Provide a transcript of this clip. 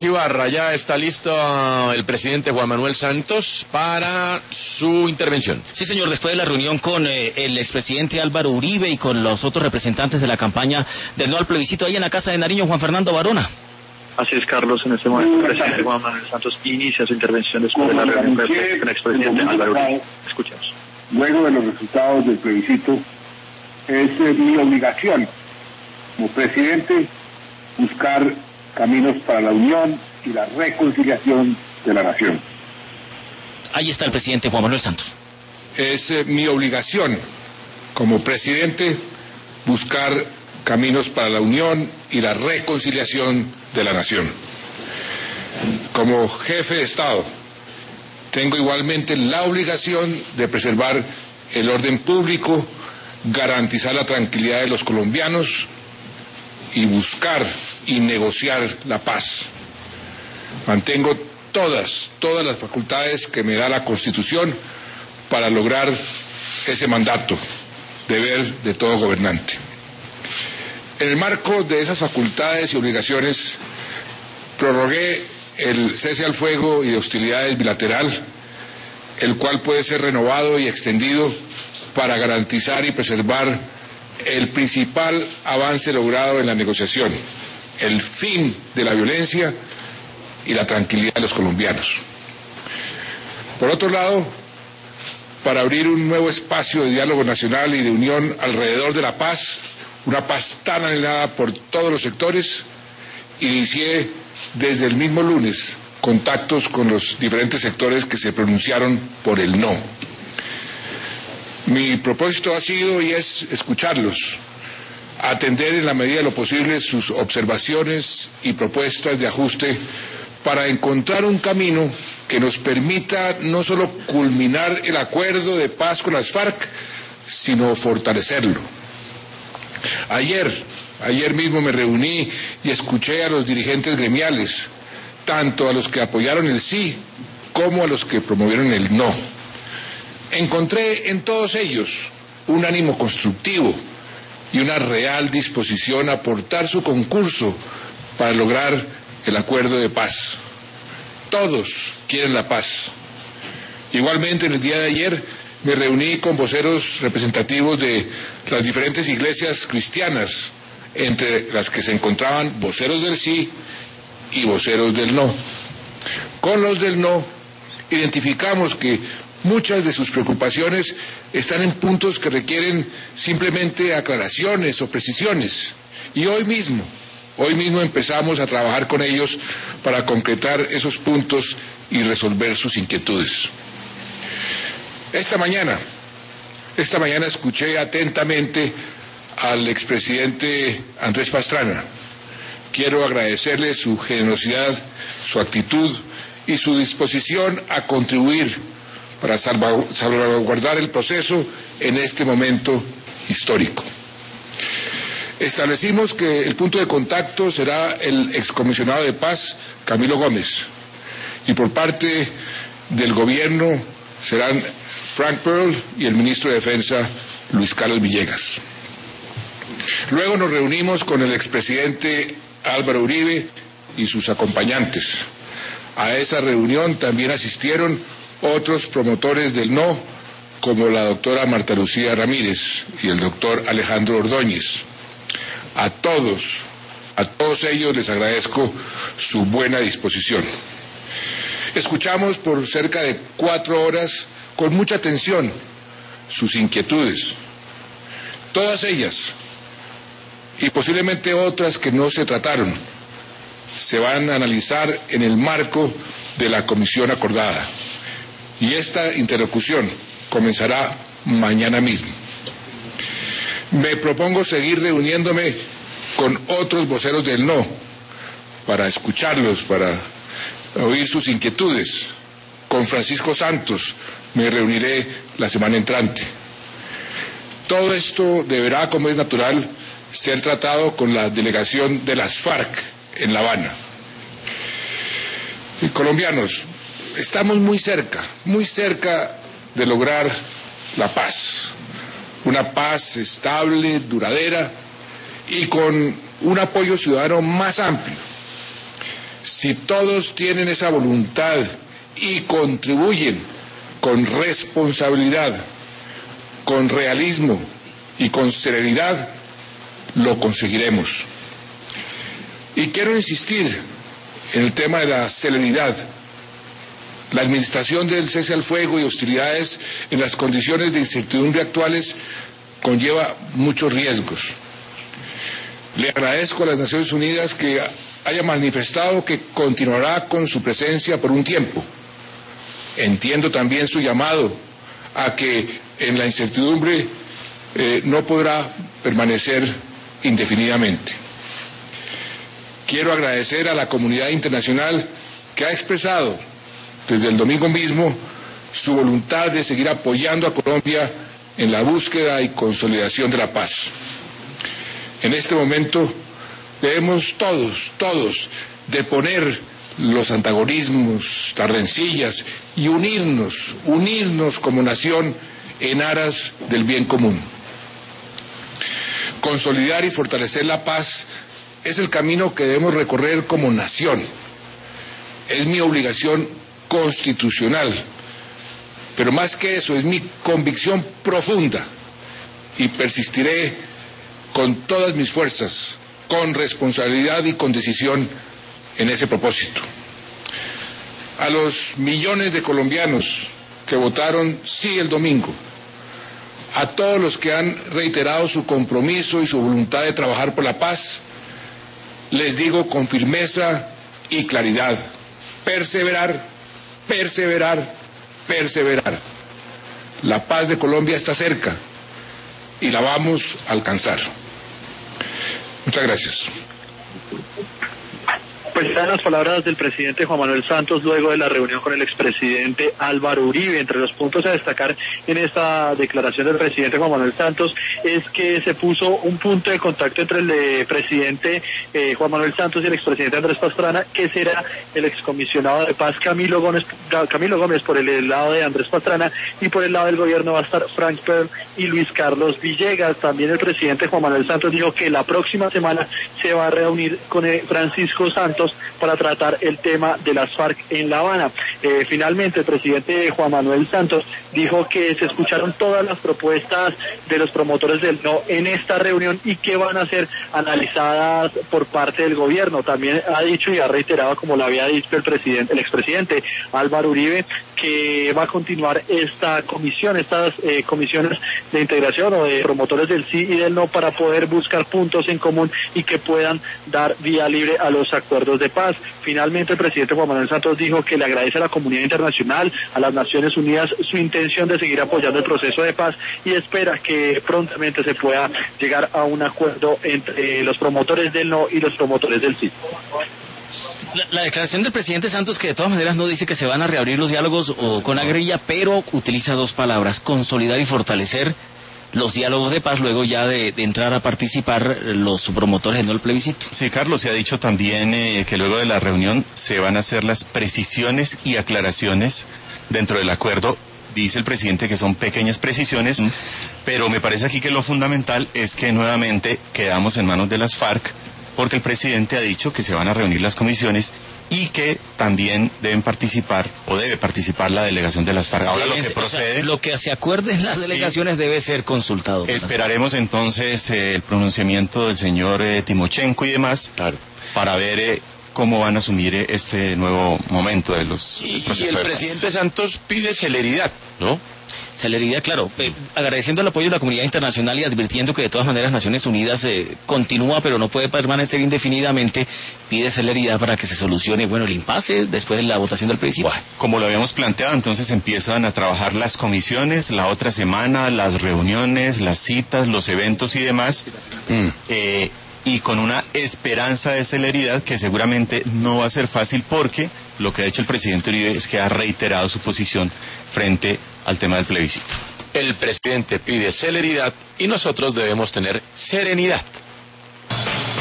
Ibarra, ya está listo el presidente Juan Manuel Santos para su intervención. Sí, señor, después de la reunión con el expresidente Álvaro Uribe y con los otros representantes de la campaña del no al plebiscito ahí en la Casa de Nariño, Juan Fernando Varona. Así es, Carlos, en este momento el presidente Juan Manuel Santos inicia su intervención después de la reunión con el expresidente Álvaro Uribe. Escuchemos. Luego de los resultados del plebiscito, es mi obligación como presidente buscar caminos para la unión y la reconciliación de la nación. Ahí está el presidente Juan Manuel Santos. Es mi obligación como presidente buscar caminos para la unión y la reconciliación de la nación. Como jefe de Estado, tengo igualmente la obligación de preservar el orden público, garantizar la tranquilidad de los colombianos y buscar y negociar la paz. Mantengo todas las facultades que me da la Constitución para lograr ese mandato, deber de todo gobernante. En el marco de esas facultades y obligaciones, prorrogué el cese al fuego y de hostilidades bilateral, el cual puede ser renovado y extendido para garantizar y preservar el principal avance logrado en la negociación, el fin de la violencia y la tranquilidad de los colombianos. Por otro lado, para abrir un nuevo espacio de diálogo nacional y de unión alrededor de la paz, una paz tan anhelada por todos los sectores, inicié desde el mismo lunes contactos con los diferentes sectores que se pronunciaron por el no. Mi propósito ha sido y es escucharlos, atender en la medida de lo posible sus observaciones y propuestas de ajuste para encontrar un camino que nos permita no solo culminar el acuerdo de paz con las FARC, sino fortalecerlo. Ayer mismo me reuní y escuché a los dirigentes gremiales, tanto a los que apoyaron el sí como a los que promovieron el no. Encontré en todos ellos un ánimo constructivo y una real disposición a aportar su concurso para lograr el acuerdo de paz. Todos quieren la paz. Igualmente, en el día de ayer me reuní con voceros representativos de las diferentes iglesias cristianas, entre las que se encontraban voceros del sí y voceros del no. Con los del no identificamos que muchas de sus preocupaciones están en puntos que requieren simplemente aclaraciones o precisiones. Y hoy mismo empezamos a trabajar con ellos para concretar esos puntos y resolver sus inquietudes. Esta mañana escuché atentamente al expresidente Andrés Pastrana. Quiero agradecerle su generosidad, su actitud y su disposición a contribuir para salvaguardar el proceso en este momento histórico. Establecimos que el punto de contacto será el excomisionado de paz, Camilo Gómez, y por parte del gobierno serán Frank Pearl y el ministro de Defensa, Luis Carlos Villegas. Luego nos reunimos con el expresidente Álvaro Uribe y sus acompañantes. A esa reunión también asistieron otros promotores del no, como la doctora Marta Lucía Ramírez y el doctor Alejandro Ordóñez. A todos ellos les agradezco su buena disposición. Escuchamos por cerca de 4 horas con mucha atención sus inquietudes. Todas ellas, y posiblemente otras que no se trataron, se van a analizar en el marco de la comisión acordada. Y esta interlocución comenzará mañana mismo. Me propongo seguir reuniéndome con otros voceros del no, para escucharlos, para oír sus inquietudes. Con Francisco Santos me reuniré la semana entrante. Todo esto deberá, como es natural, ser tratado con la delegación de las FARC en La Habana. Y colombianos, estamos muy cerca de lograr la paz. Una paz estable, duradera y con un apoyo ciudadano más amplio. Si todos tienen esa voluntad y contribuyen con responsabilidad, con realismo y con serenidad, lo conseguiremos. Y quiero insistir en el tema de la celeridad. La administración del cese al fuego y hostilidades en las condiciones de incertidumbre actuales conlleva muchos riesgos. Le agradezco a las Naciones Unidas que haya manifestado que continuará con su presencia por un tiempo. Entiendo también su llamado a que en la incertidumbre no podrá permanecer indefinidamente. Quiero agradecer a la comunidad internacional que ha expresado desde el domingo mismo su voluntad de seguir apoyando a Colombia en la búsqueda y consolidación de la paz. En este momento debemos todos deponer los antagonismos, las rencillas y unirnos como nación en aras del bien común. Consolidar y fortalecer la paz es el camino que debemos recorrer como nación. Es mi obligación constitucional, pero más que eso, es mi convicción profunda y persistiré con todas mis fuerzas, con responsabilidad y con decisión en ese propósito. A los millones de colombianos que votaron sí el domingo, a todos los que han reiterado su compromiso y su voluntad de trabajar por la paz, les digo con firmeza y claridad: perseverar. La paz de Colombia está cerca y la vamos a alcanzar. Muchas gracias. Pues están las palabras del presidente Juan Manuel Santos luego de la reunión con el expresidente Álvaro Uribe. Entre los puntos a destacar en esta declaración del presidente Juan Manuel Santos es que se puso un punto de contacto entre el presidente Juan Manuel Santos y el expresidente Andrés Pastrana, que será el excomisionado de paz Camilo Gómez por el lado de Andrés Pastrana, y por el lado del gobierno va a estar Frank Pearl y Luis Carlos Villegas. También el presidente Juan Manuel Santos dijo que la próxima semana se va a reunir con Francisco Santos para tratar el tema de las FARC en La Habana. Finalmente, el presidente Juan Manuel Santos dijo que se escucharon todas las propuestas de los promotores del no en esta reunión y que van a ser analizadas por parte del gobierno. También ha dicho y ha reiterado, como lo había dicho el expresidente Álvaro Uribe, que va a continuar estas comisiones de integración o de promotores del sí y del no para poder buscar puntos en común y que puedan dar vía libre a los acuerdos de paz. Finalmente, el presidente Juan Manuel Santos dijo que le agradece a la comunidad internacional, a las Naciones Unidas, su intención de seguir apoyando el proceso de paz y espera que prontamente se pueda llegar a un acuerdo entre los promotores del no y los promotores del sí. La declaración del presidente Santos, que de todas maneras no dice que se van a reabrir los diálogos o con la guerrilla, pero utiliza dos palabras: consolidar y fortalecer los diálogos de paz, luego ya de entrar a participar los promotores del plebiscito. Sí, Carlos, se ha dicho también que luego de la reunión se van a hacer las precisiones y aclaraciones dentro del acuerdo. Dice el presidente que son pequeñas precisiones, pero me parece aquí que lo fundamental es que nuevamente quedamos en manos de las FARC, porque el presidente ha dicho que se van a reunir las comisiones y que también debe participar la delegación de las FARC. Ahora lo que procede... O sea, lo que se acuerde en las delegaciones debe ser consultado. Esperaremos entonces el pronunciamiento del señor Timochenko y demás, claro, para ver cómo van a asumir este nuevo momento de los procesos. Y el presidente Santos pide celeridad, ¿no? Celeridad, claro, agradeciendo el apoyo de la comunidad internacional y advirtiendo que de todas maneras Naciones Unidas continúa, pero no puede permanecer indefinidamente. Pide celeridad para que se solucione, el impasse después de la votación del plebiscito. Bueno, como lo habíamos planteado, entonces empiezan a trabajar las comisiones, la otra semana, las reuniones, las citas, los eventos y demás, y con una esperanza de celeridad que seguramente no va a ser fácil, porque lo que ha hecho el presidente Uribe es que ha reiterado su posición frente al tema del plebiscito. El presidente pide celeridad y nosotros debemos tener serenidad.